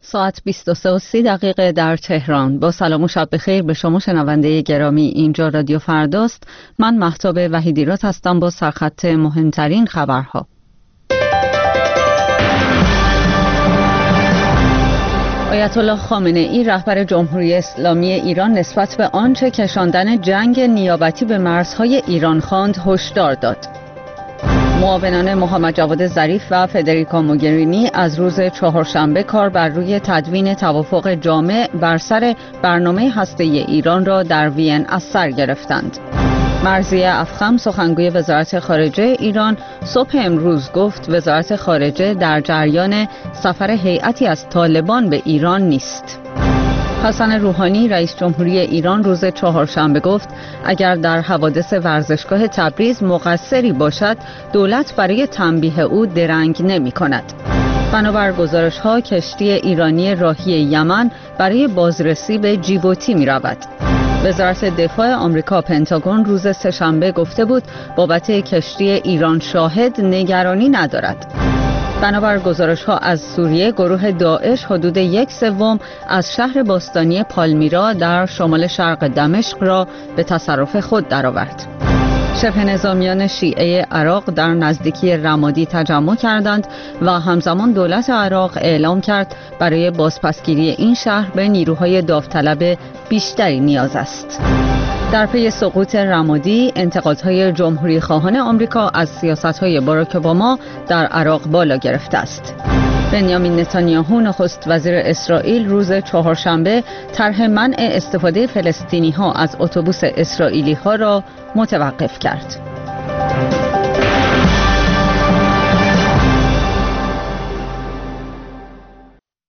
ساعت 23:30 در تهران. با سلام و شب بخیر به شما شنونده گرامی. اینجا رادیو فرداست. من مهتاب وحیدیراد هستم با سرخط مهمترین خبرها. آیت الله خامنه ای رهبر جمهوری اسلامی ایران نسبت به آنچه کشاندن جنگ نیابتی به مرزهای ایران خواند هشدار داد. معاونان محمد جواد ظریف و فدریکا موگرینی از روز چهارشنبه کار بر روی تدوین توافق جامع بر سر برنامه هسته‌ای ایران را در وین از سر گرفتند. مرضیه افخم سخنگوی وزارت خارجه ایران صبح امروز گفت وزارت خارجه در جریان سفر هیئتی از طالبان به ایران نیست. حسن روحانی رئیس جمهوری ایران روز چهارشنبه گفت اگر در حوادث ورزشگاه تبریز مقصری باشد دولت برای تنبیه او درنگ نمی کند. بنابر گزارش‌ها کشتی ایرانی راهی یمن برای بازرسی به جیبوتی می رود. وزارت دفاع آمریکا پنتاگون روز سه‌شنبه گفته بود بابت کشتی ایران شاهد نگرانی ندارد. بنابر گزارش‌ها از سوریه گروه داعش حدود 1/3 از شهر باستانی پالمیرا در شمال شرق دمشق را به تصرف خود درآورد. شبه نظامیان شیعه عراق در نزدیکی رمادی تجمع کردند و همزمان دولت عراق اعلام کرد برای بازپسگیری این شهر به نیروهای داوطلب بیشتری نیاز است. در پی سقوط رمادی، انتقادهای جمهوری خواهان آمریکا از سیاست‌های باراک اوباما در عراق بالا گرفته است. بنیامین نتانیاهو نخست وزیر اسرائیل روز چهارشنبه طرح منع استفاده فلسطینی‌ها از اتوبوس اسرائیلی‌ها را متوقف کرد.